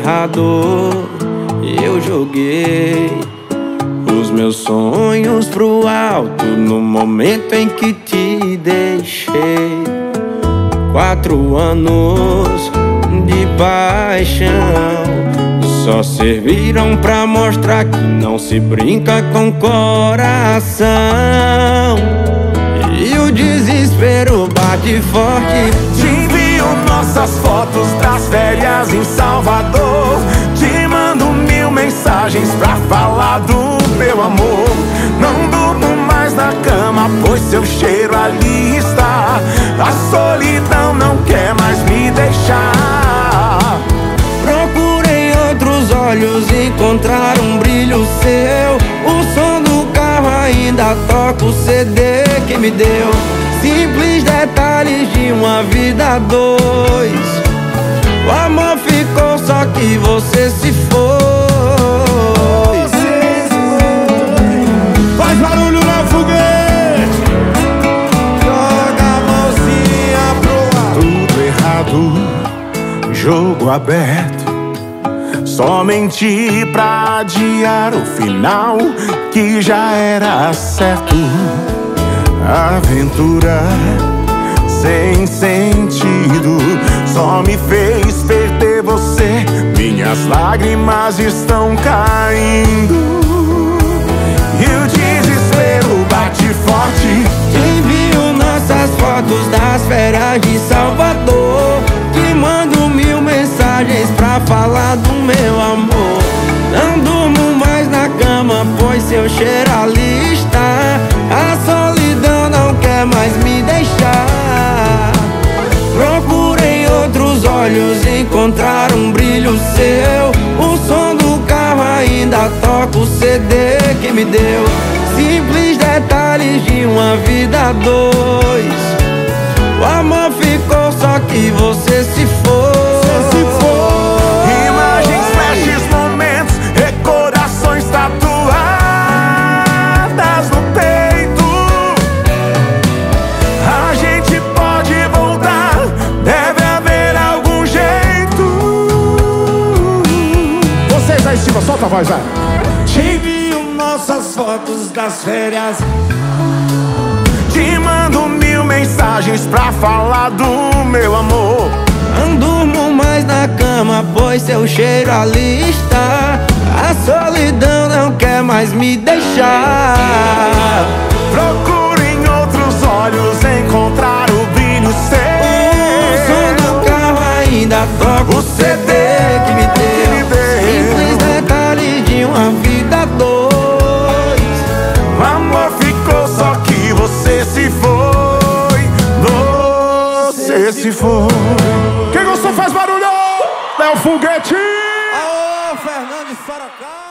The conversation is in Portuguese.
errado. Eu joguei os meus sonhos pro alto no momento em que te deixei. 4 anos de paixão só serviram pra mostrar que não se brinca com coração. E o desespero bate forte. Te envio nossas fotos das férias em Salvador. Te mando 1000 mensagens pra falar do meu amor. Não durmo mais na cama, pois seu cheiro ali está. A solidão não quer mais me deixar. Procurei outros olhos, encontrar um brilho seu. O som do carro ainda toca o CD que me deu. Simples detalhes de uma vida a dois. O amor ficou, só que você se foi. Faz barulho na foguete. Joga a mãozinha pro ar. Tudo errado, jogo aberto. Só menti pra adiar o final que já era certo. Aventura sem sentido só me fez perder você. Minhas lágrimas estão caindo e o desespero bate forte. Te envio nossas fotos das férias de Salvador. Te mando 1000 mensagens pra falar do meu amor. Não durmo mais na cama, pois seu cheiro ali está. A solidão não quer mais me deixar. Procurei outros olhos, encontrar um brilho seu. O som do carro ainda toca o CD que me deu. Simples detalhes de uma vida a dois. O amor ficou, só que você se foi. Imagens, flashes, momentos, recordações tatuadas no peito. A gente pode voltar, deve haver algum jeito. Vocês aí em cima, solta a voz, vai. Te envio nossas fotos das férias. Te mando 1000 mensagens pra falar do meu amor. Não durmo mais na cama, pois seu cheiro ali está. A solidão não quer mais me deixar. Procuro em outros olhos encontrar o brilho seu. O som do carro ainda toca o CD que me deu. Simples detalhes de uma vida a dois. O amor ficou, só que você se foi. Você se foi. Quem gostou faz barulho! Léo Foguete! Aô, Fernando de Sorocaba!